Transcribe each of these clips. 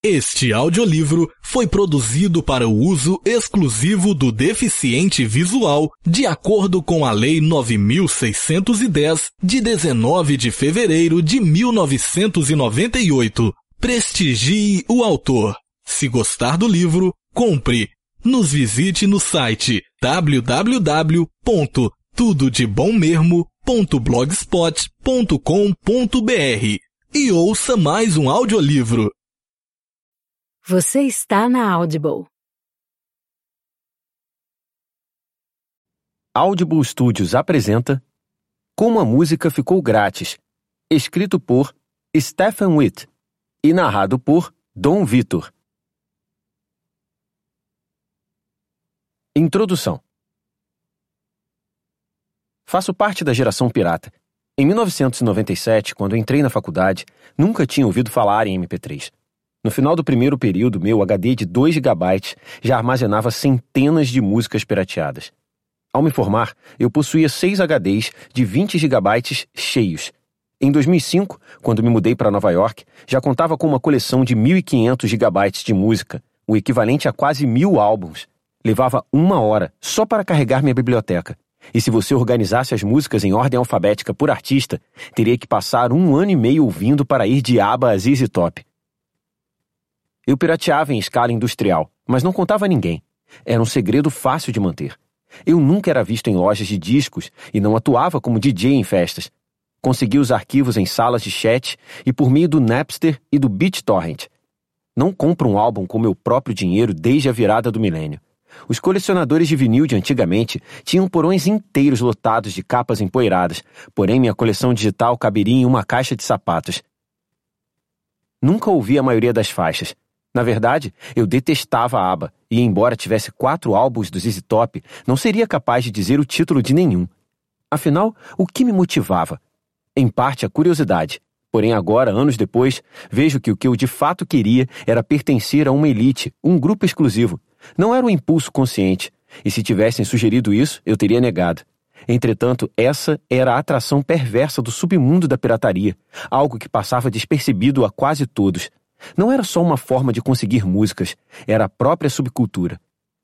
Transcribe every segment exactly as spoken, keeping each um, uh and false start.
Este audiolivro foi produzido para o uso exclusivo do deficiente visual, de acordo com a Lei nove mil seiscentos e dez, de dezenove de fevereiro de mil novecentos e noventa e oito. Prestigie o autor. Se gostar do livro, compre. Nos visite no site w w w ponto tudo de bom mesmo ponto blogspot ponto com ponto b r e ouça mais um audiolivro. Você está na Audible. Audible Studios apresenta Como a Música Ficou Grátis, escrito por Stephen Witt e narrado por Dom Vitor. Introdução. Faço parte da geração pirata. Em mil novecentos e noventa e sete, quando entrei na faculdade, nunca tinha ouvido falar em M P três. No final do primeiro período, meu H D de dois gigabytes já armazenava centenas de músicas pirateadas. Ao me formar, eu possuía seis H Ds de vinte gigabytes cheios. Em dois mil e cinco, quando me mudei para Nova York, já contava com uma coleção de mil e quinhentos gigabytes de música, o equivalente a quase mil álbuns. Levava uma hora só para carregar minha biblioteca. E se você organizasse as músicas em ordem alfabética por artista, teria que passar um ano e meio ouvindo para ir de ABBA a Z Z Top. Eu pirateava em escala industrial, mas não contava a ninguém. Era um segredo fácil de manter. Eu nunca era visto em lojas de discos e não atuava como D J em festas. Conseguia os arquivos em salas de chat e por meio do Napster e do BitTorrent. Não compro um álbum com meu próprio dinheiro desde a virada do milênio. Os colecionadores de vinil de antigamente tinham porões inteiros lotados de capas empoeiradas, porém minha coleção digital caberia em uma caixa de sapatos. Nunca ouvi a maioria das faixas. Na verdade, eu detestava a ABBA, e embora tivesse quatro álbuns do Z Z Top, não seria capaz de dizer o título de nenhum. Afinal, o que me motivava? Em parte a curiosidade. Porém agora, anos depois, vejo que o que eu de fato queria era pertencer a uma elite, um grupo exclusivo. Não era um impulso consciente, e se tivessem sugerido isso, eu teria negado. Entretanto, essa era a atração perversa do submundo da pirataria, algo que passava despercebido a quase todos. Não era só uma forma de conseguir músicas, era a própria subcultura.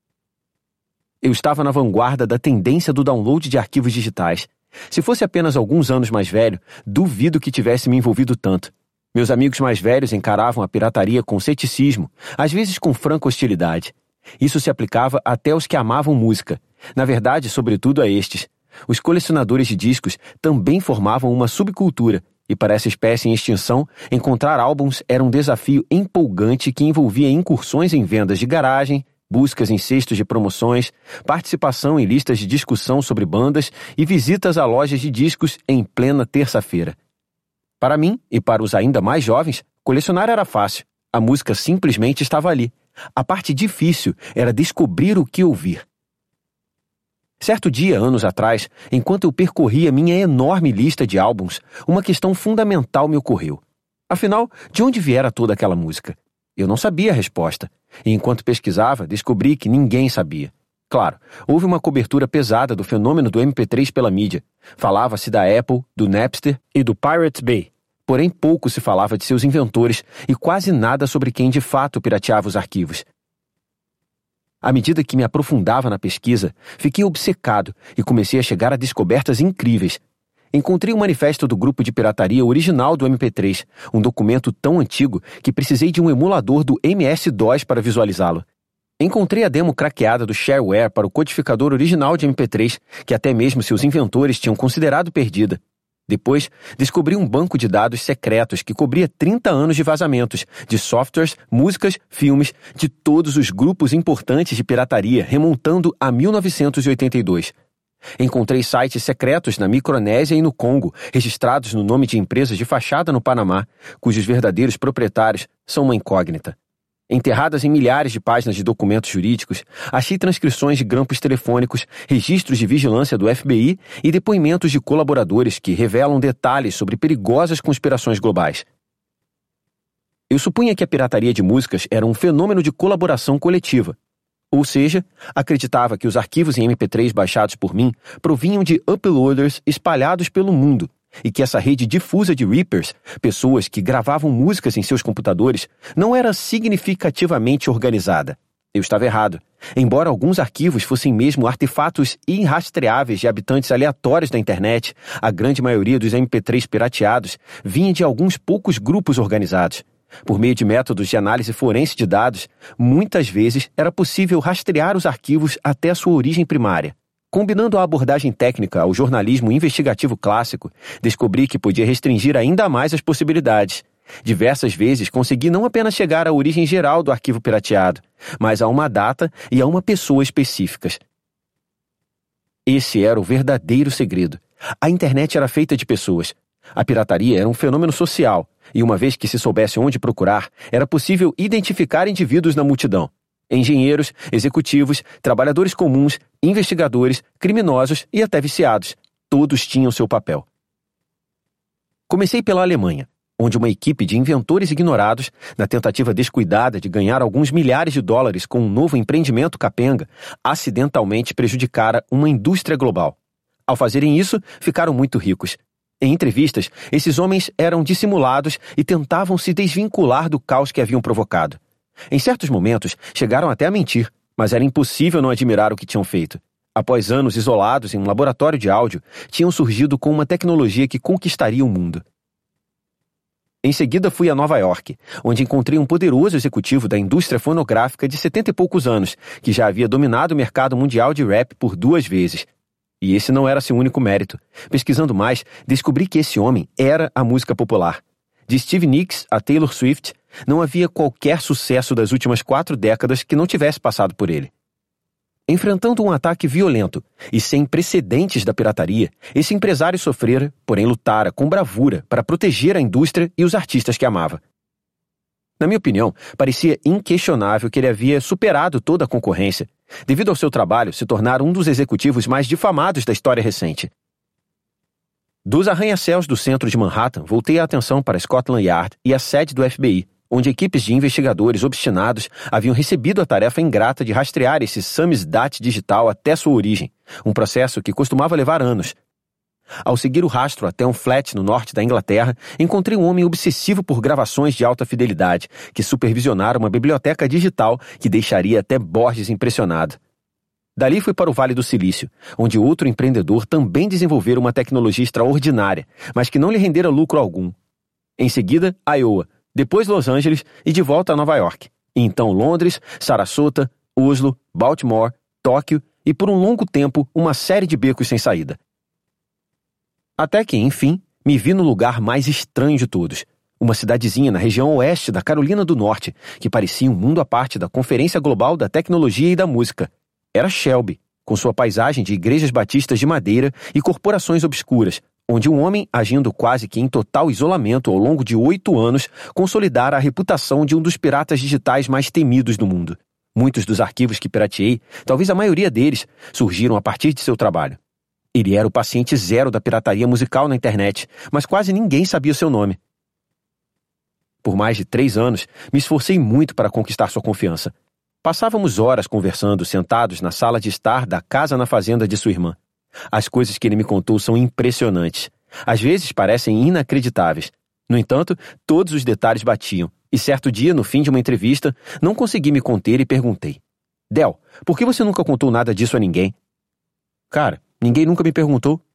Eu estava na vanguarda da tendência do download de arquivos digitais. Se fosse apenas alguns anos mais velho, duvido que tivesse me envolvido tanto. Meus amigos mais velhos encaravam a pirataria com ceticismo, às vezes com franca hostilidade. Isso se aplicava até aos que amavam música. Na verdade, sobretudo a estes. Os colecionadores de discos também formavam uma subcultura, e para essa espécie em extinção, encontrar álbuns era um desafio empolgante que envolvia incursões em vendas de garagem, buscas em cestos de promoções, participação em listas de discussão sobre bandas e visitas a lojas de discos em plena terça-feira. Para mim, e para os ainda mais jovens, colecionar era fácil. A música simplesmente estava ali. A parte difícil era descobrir o que ouvir. Certo dia, anos atrás, enquanto eu percorria minha enorme lista de álbuns, uma questão fundamental me ocorreu. Afinal, de onde viera toda aquela música? Eu não sabia a resposta. E enquanto pesquisava, descobri que ninguém sabia. Claro, houve uma cobertura pesada do fenômeno do M P três pela mídia. Falava-se da Apple, do Napster e do Pirate Bay. Porém, pouco se falava de seus inventores e quase nada sobre quem de fato pirateava os arquivos. À medida que me aprofundava na pesquisa, fiquei obcecado e comecei a chegar a descobertas incríveis. Encontrei o manifesto do grupo de pirataria original do M P três, um documento tão antigo que precisei de um emulador do M S DOS para visualizá-lo. Encontrei a demo craqueada do shareware para o codificador original de M P três, que até mesmo seus inventores tinham considerado perdida. Depois, descobri um banco de dados secretos que cobria trinta anos de vazamentos, de softwares, músicas, filmes, de todos os grupos importantes de pirataria, remontando a mil novecentos e oitenta e dois. Encontrei sites secretos na Micronésia e no Congo, registrados no nome de empresas de fachada no Panamá, cujos verdadeiros proprietários são uma incógnita. Enterradas em milhares de páginas de documentos jurídicos, achei transcrições de grampos telefônicos, registros de vigilância do F B I e depoimentos de colaboradores que revelam detalhes sobre perigosas conspirações globais. Eu supunha que a pirataria de músicas era um fenômeno de colaboração coletiva. Ou seja, acreditava que os arquivos em M P três baixados por mim provinham de uploaders espalhados pelo mundo, e que essa rede difusa de Reapers, pessoas que gravavam músicas em seus computadores, não era significativamente organizada. Eu estava errado. Embora alguns arquivos fossem mesmo artefatos irrastreáveis de habitantes aleatórios da internet, a grande maioria dos M P três pirateados vinha de alguns poucos grupos organizados. Por meio de métodos de análise forense de dados, muitas vezes era possível rastrear os arquivos até a sua origem primária. Combinando a abordagem técnica ao jornalismo investigativo clássico, descobri que podia restringir ainda mais as possibilidades. Diversas vezes consegui não apenas chegar à origem geral do arquivo pirateado, mas a uma data e a uma pessoa específicas. Esse era o verdadeiro segredo. A internet era feita de pessoas. A pirataria era um fenômeno social, e uma vez que se soubesse onde procurar, era possível identificar indivíduos na multidão. Engenheiros, executivos, trabalhadores comuns, investigadores, criminosos e até viciados. Todos tinham seu papel. Comecei pela Alemanha, onde uma equipe de inventores ignorados, na tentativa descuidada de ganhar alguns milhares de dólares com um novo empreendimento capenga, acidentalmente prejudicara uma indústria global. Ao fazerem isso, ficaram muito ricos. Em entrevistas, esses homens eram dissimulados e tentavam se desvincular do caos que haviam provocado. Em certos momentos, chegaram até a mentir, mas era impossível não admirar o que tinham feito. Após anos isolados em um laboratório de áudio, tinham surgido com uma tecnologia que conquistaria o mundo. Em seguida fui a Nova York, onde encontrei um poderoso executivo da indústria fonográfica de setenta e poucos anos, que já havia dominado o mercado mundial de rap por duas vezes. E esse não era seu único mérito. Pesquisando mais, descobri que esse homem era a música popular. De Stevie Nicks a Taylor Swift, não havia qualquer sucesso das últimas quatro décadas que não tivesse passado por ele. Enfrentando um ataque violento e sem precedentes da pirataria, esse empresário sofrera, porém lutara com bravura para proteger a indústria e os artistas que amava. Na minha opinião, parecia inquestionável que ele havia superado toda a concorrência, devido ao seu trabalho se tornar um dos executivos mais difamados da história recente. Dos arranha-céus do centro de Manhattan, voltei a atenção para Scotland Yard e a sede do F B I, onde equipes de investigadores obstinados haviam recebido a tarefa ingrata de rastrear esse samizdat digital até sua origem, um processo que costumava levar anos. Ao seguir o rastro até um flat no norte da Inglaterra, encontrei um homem obsessivo por gravações de alta fidelidade, que supervisionara uma biblioteca digital que deixaria até Borges impressionado. Dali fui para o Vale do Silício, onde outro empreendedor também desenvolvera uma tecnologia extraordinária, mas que não lhe rendera lucro algum. Em seguida, Iowa, depois Los Angeles e de volta a Nova York. E então Londres, Sarasota, Oslo, Baltimore, Tóquio e por um longo tempo uma série de becos sem saída. Até que, enfim, me vi no lugar mais estranho de todos. Uma cidadezinha na região oeste da Carolina do Norte, que parecia um mundo à parte da Conferência Global da Tecnologia e da Música. Era Shelby, com sua paisagem de igrejas batistas de madeira e corporações obscuras, onde um homem, agindo quase que em total isolamento ao longo de oito anos, consolidara a reputação de um dos piratas digitais mais temidos do mundo. Muitos dos arquivos que pirateei, talvez a maioria deles, surgiram a partir de seu trabalho. Ele era o paciente zero da pirataria musical na internet, mas quase ninguém sabia seu nome. Por mais de três anos, me esforcei muito para conquistar sua confiança. Passávamos horas conversando sentados na sala de estar da casa na fazenda de sua irmã. As coisas que ele me contou são impressionantes. Às vezes parecem inacreditáveis. No entanto, todos os detalhes batiam. E certo dia, no fim de uma entrevista, não consegui me conter e perguntei: Del, por que você nunca contou nada disso a ninguém? Cara, ninguém nunca me perguntou.